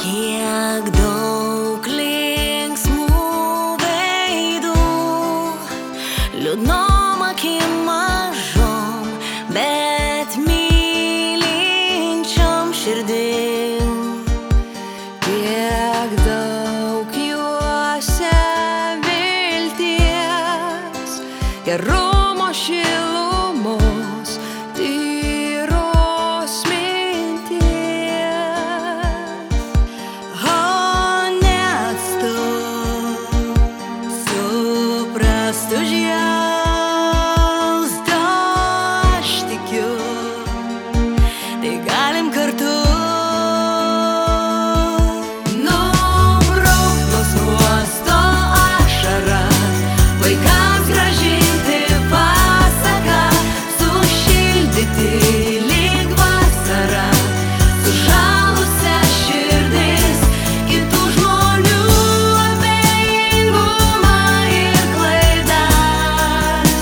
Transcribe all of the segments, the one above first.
Kiek daug linksmų veidų, liūdnom akim mažom, bet mylinčiom širdim. Kiek daug juose vilties, gerumo, šilumos, tyros minties. Suprast užjaustų aš tikiu, tai galim kartu nubraukt nuo skruosto ašaras, vaikams grąžinti pasaką, sušildyti lyg vasarą, sušalusią širdis, kitų žmonių abejingumą ir klaidas.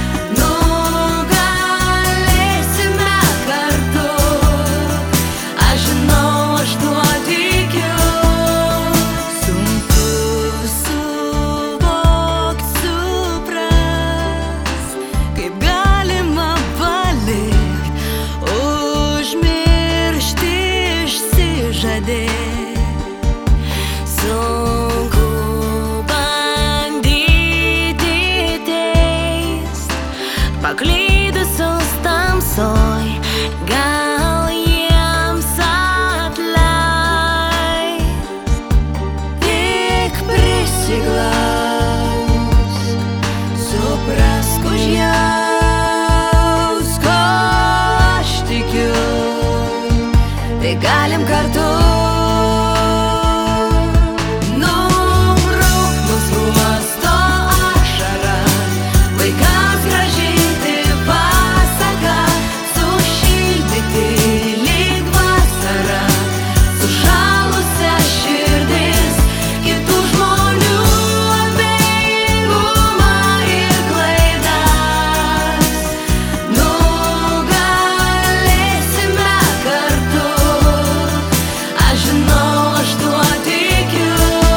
Nugalėsime kartu, aš žinau, aš tuo tikiu. Sunku suvokt, suprast, kaip galima palikt, užmiršti, išsižadėt. Sunku bandyti teist paklydusius tamsoj, gal jiems atleist. Tik prisiglaus, suprask, užjausk, ko aš tikiu, tai galim kartu nubraukt nuo skruosto ašaras, vaikams grąžinti pasaką, sušildyti lyg vasarą, sušalusią širdis, kitų žmonių abejingumą ir klaidas. Nugalėsime kartu, aš žinau, aš tuo tikiu.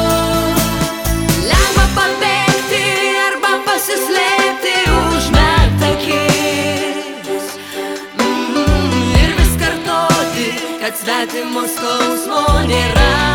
Lengva pabėgti arba pasislėpti, užmerkt akis ir vis kartoti, kad svetimo skausmo nėra.